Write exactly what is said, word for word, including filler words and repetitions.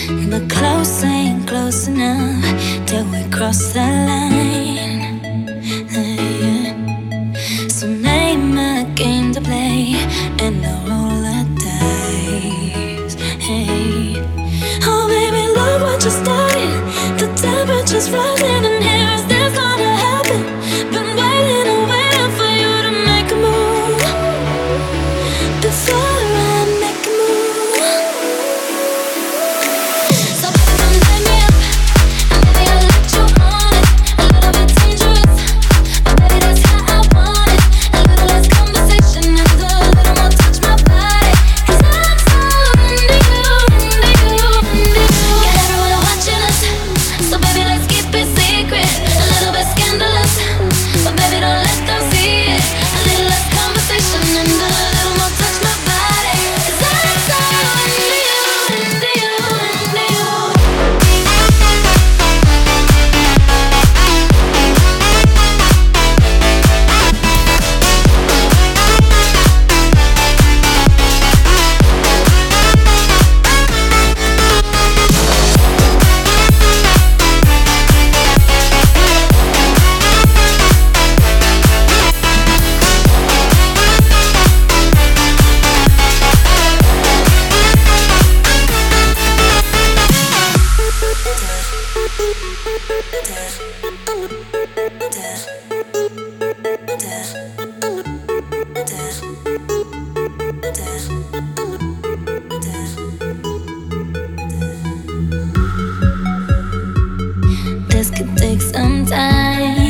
but close ain't close enough till we cross the line. Yeah. So name a game to play and I'll roll the dice. Hey, oh baby, look what you started. The temperature's rising in here. Is this gonna happen? Been waiting and waiting for you to make a move before I make a move. So baby, come light me up, and maybe I'll let you on it. A little bit dangerous, but baby, that's how I want it. A little less conversation and a little more touch my body. 'Cause I'm so into you, into you, into you. Got everyone watching us, so baby, let's keep it secret. A little bit scandalous, but baby, don't let them see it. A little less conversation and a little more touch my body. 'Cause I'm so into you, into you, into you. This could take some time.